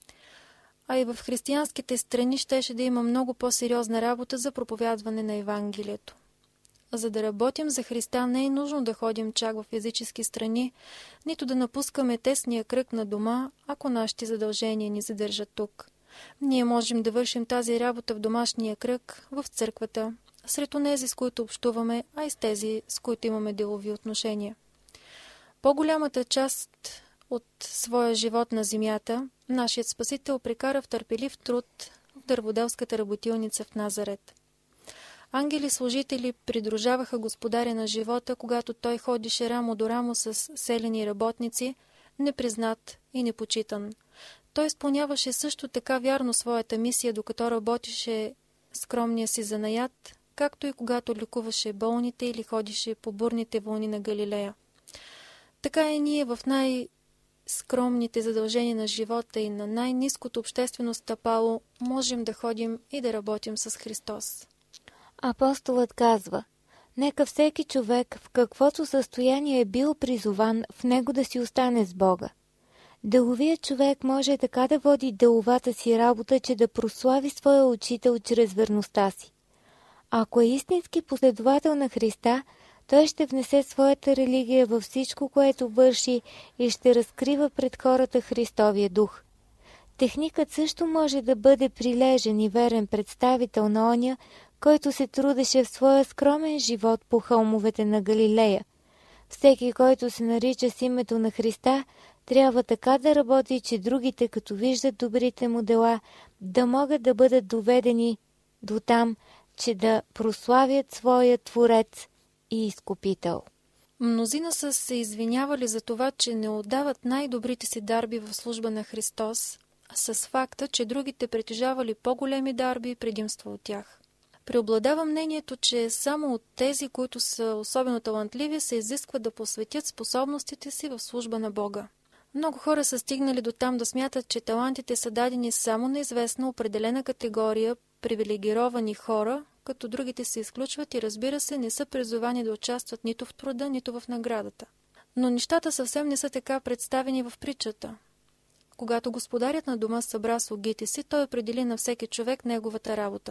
А и в християнските страни щеше да има много по-сериозна работа за проповядване на Евангелието. За да работим за Христа, не е нужно да ходим чак в физически страни, нито да напускаме тесния кръг на дома, ако нашите задължения ни задържат тук. Ние можем да вършим тази работа в домашния кръг, в църквата, сред онези, с които общуваме, а и с тези, с които имаме делови отношения. По-голямата част от своя живот на земята, нашият Спасител прекара в търпелив труд в дърводелската работилница в Назарет. Ангели-служители придружаваха господаря на живота, когато той ходише рамо до рамо с селени работници, непризнат и непочитан. Той изпълняваше също така вярно своята мисия, докато работеше скромния си занаят, както и когато лекуваше болните или ходише по бурните вълни на Галилея. Така и ние в най-скромните задължения на живота и на най-ниското обществено стъпало можем да ходим и да работим с Христос. Апостолът казва: нека всеки човек, в каквото състояние е бил призован, в него да си остане с Бога. Деловият човек може така да води деловата си работа, че да прослави своя учител чрез верността си. Ако е истински последовател на Христа, той ще внесе своята религия във всичко, което върши, и ще разкрива пред хората Христовия дух. Техникът също може да бъде прилежен и верен представител на оня, който се трудеше в своя скромен живот по хълмовете на Галилея. Всеки, който се нарича с името на Христа, трябва така да работи, че другите, като виждат добрите му дела, да могат да бъдат доведени до там, че да прославят своя Творец и Изкупител. Мнозина са се извинявали за това, че не отдават най-добрите си дарби в служба на Христос, с факта, че другите притежавали по-големи дарби и предимства от тях. Преобладава мнението, че само от тези, които са особено талантливи, се изисква да посветят способностите си в служба на Бога. Много хора са стигнали до там да смятат, че талантите са дадени само на известна определена категория привилегировани хора, като другите се изключват и, разбира се, не са призовани да участват нито в труда, нито в наградата. Но нещата съвсем не са така представени в притчата. Когато господарят на дома събра слугите си, той определи на всеки човек неговата работа.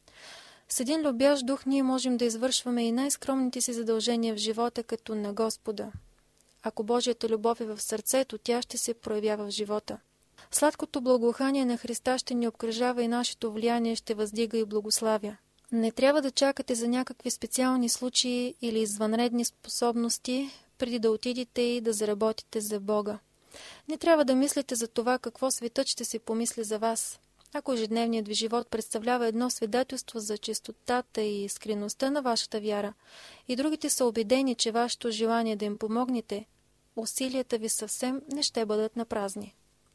С един любящ дух ние можем да извършваме и най-скромните си задължения в живота като на Господа. Ако Божията любов е в сърцето, тя ще се проявява в живота. Сладкото благоухание на Христа ще ни обкръжава и нашето влияние ще въздига и благославя. Не трябва да чакате за някакви специални случаи или извънредни способности, преди да отидете и да заработите за Бога. Не трябва да мислите за това какво светът ще си помисли за вас. Ако ежедневният ви живот представлява едно свидетелство за чистотата и искреността на вашата вяра, и другите са убедени, че вашето желание да им помогнете, усилията ви съвсем не ще бъдат напразни.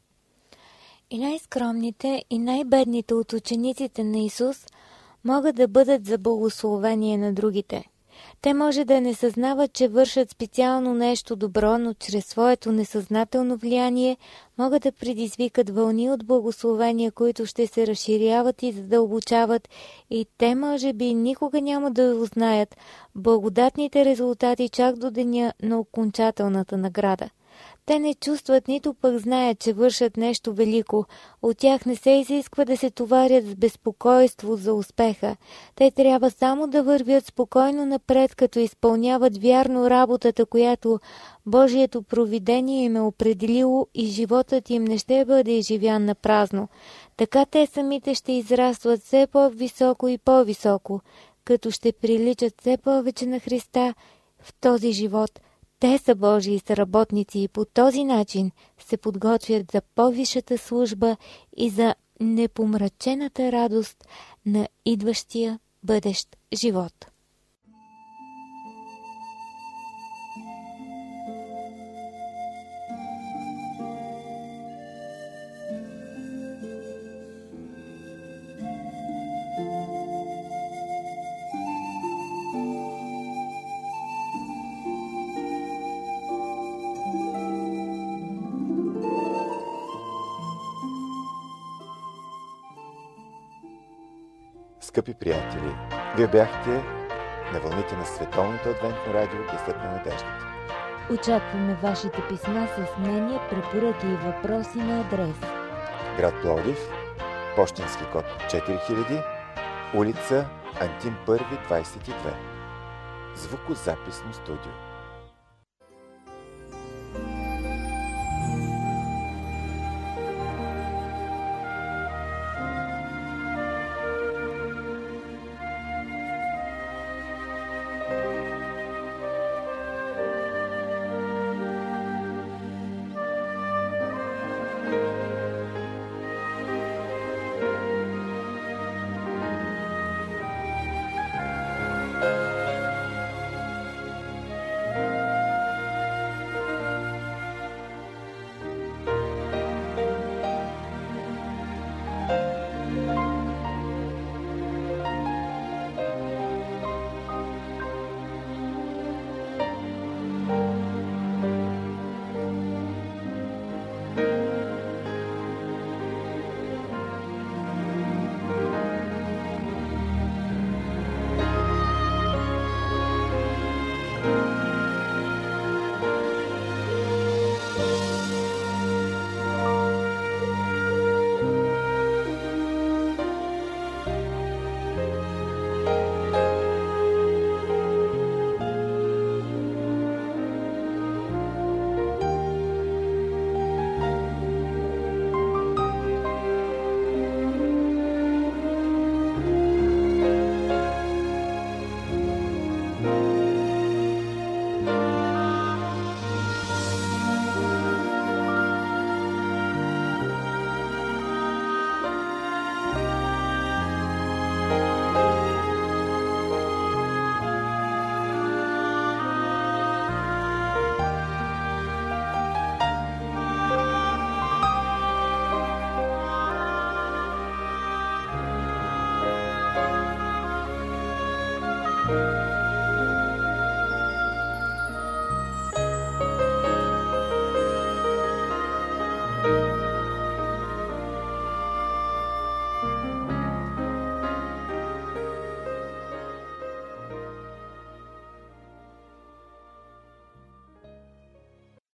И най-скромните, и най-бедните от учениците на Исус могат да бъдат за благословение на другите. Те може да не съзнават, че вършат специално нещо добро, но чрез своето несъзнателно влияние могат да предизвикат вълни от благословения, които ще се разширяват и задълбочават, и те може би никога няма да узнаят благодатните резултати чак до деня на окончателната награда. Те не чувстват, нито пък знаят, че вършат нещо велико. От тях не се изисква да се товарят с безпокойство за успеха. Те трябва само да вървят спокойно напред, като изпълняват вярно работата, която Божието провидение им е определило, и животът им не ще бъде изживян на празно. Така те самите ще израстват все по-високо и по-високо, като ще приличат все повече на Христа в този живот, Те са Божии съработници и по този начин се подготвят за по-висшата служба и за непомрачената радост на идващия бъдещ живот. Скъпи приятели, вие бяхте на вълните на Световното адвентно радио Гласът на надеждата. Очакваме вашите писма с мнения, препоръки и въпроси на адрес: град Пловдив, пощенски код 4000, улица Антим 1, 22. Звукозаписно студио.